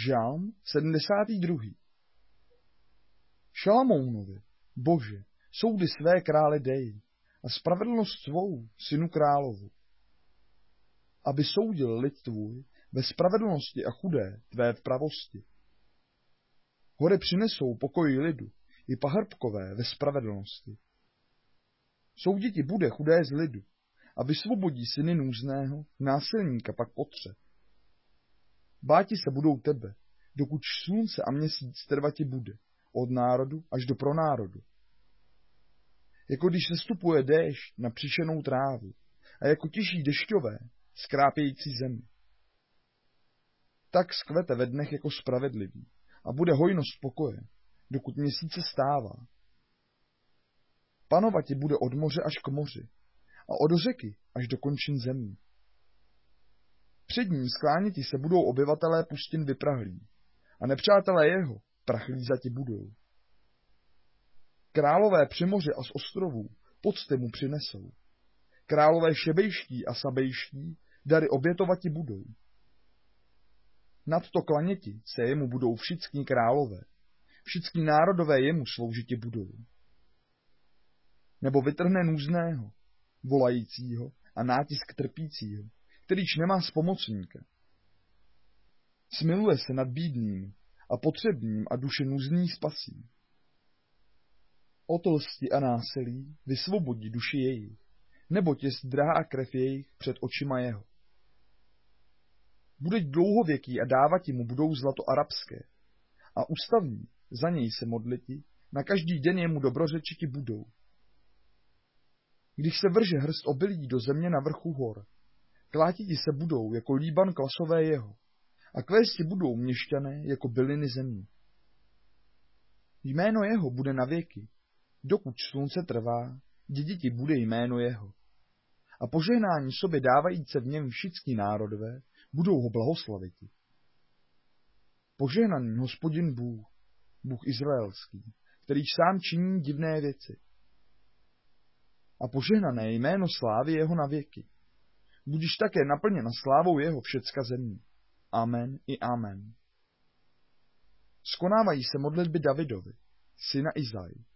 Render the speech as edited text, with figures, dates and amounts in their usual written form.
Žálm 72. Šalamounovi, Bože, soudy své králi dej a spravedlnost svou synu královu, aby soudil lid tvůj ve spravedlnosti a chudé tvé v pravosti. Hory přinesou pokoj lidu, i pahrbkové ve spravedlnosti. Souditi bude chudé z lidu a vysvobodí syny nůzného, násilníka pak potře. Báti se budou tebe, dokud slunce a měsíc trvati bude, od národu až do pronárodu. Jako když sestupuje déšť na přišenou trávu a jako tiší dešťové, skrápějící zemi. Tak skvete ve dnech jako spravedlivý a bude hojnost pokoje, dokud měsíce stává. Panovati bude od moře až k moři a od řeky až do končin zemí. Před ním skláněti se budou obyvatelé pustin vyprahlí a nepřátelé jeho prachlízati budou. Králové při moři a z ostrovů pocty mu přinesou. Králové šebejští a sabejští dary obětovati budou. Nadto klaněti se jemu budou všichni králové, všichni národové jemu sloužiti budou. Nebo vytrhne nůzného, volajícího a nátisk trpícího, kterýž nemá spomocníka. Smiluje se nad bídným a potřebným a duše nůzný spasí. Od lsti a násilí vysvobodí duši jejich, neboť jest drahá krev jejich před očima jeho. Budeť dlouhověký a dávati mu budou zlato arabské, a ústavní za něj se modliti, na každý den jemu dobrořečiti budou. Když se vrže hrst obilí do země na vrchu hor, klátiti se budou jako líban klasové jeho, a kvésti budou měšťané jako byliny země. Jméno jeho bude na věky, dokud slunce trvá, děditi bude jméno jeho. A požehnání sobě dávajíce v něm všichni národové budou ho blahoslaviti. Požehnaný Hospodin Bůh, Bůh izraelský, kterýž sám činí divné věci. A požehnané jméno slávy jeho na věky. Budiš také naplněna slávou jeho všecka země. Amen i amen. Skonávají se modlitby Davidovi, syna Izaji.